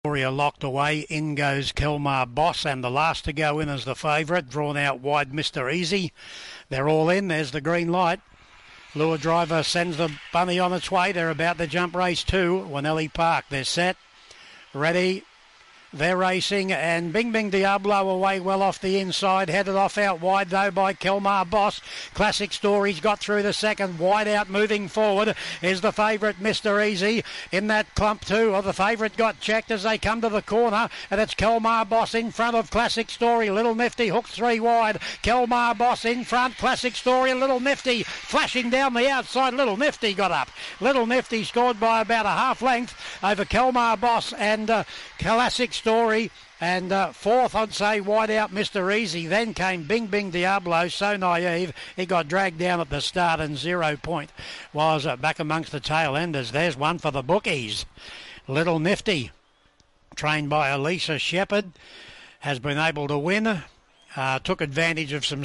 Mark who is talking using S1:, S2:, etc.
S1: Victoria locked away. In goes Kelmar Boss, and the last to go in is the favourite. Drawn out wide, Mr. Easy. They're all in. There's the green light. Lure Driver sends the bunny on its way. They're about to jump race 2. Wanelli Park. They're set. Ready. They're racing, and Bing Bing Diablo away well off the inside, headed off out wide though by Kelmar Boss. Classic Stories got through the second, wide out moving forward is the favourite Mr. Easy in that clump too. Or the favourite got checked as they come to the corner, and it's Kelmar Boss in front of Classic Story. Little Nifty hooked 3 wide. Kelmar Boss in front, Classic Story, Little Nifty flashing down the outside. Little Nifty got up. Little Nifty scored by about a half length over Kelmar Boss and Classic Story, and fourth I'd say wide out Mr. Easy. Then came Bing Bing Diablo, So Naive. He got dragged down at the start, and 0 Point was back amongst the tail enders. There's one for the bookies. Little Nifty, trained by Elisa Shepherd, has been able to win. Took advantage of some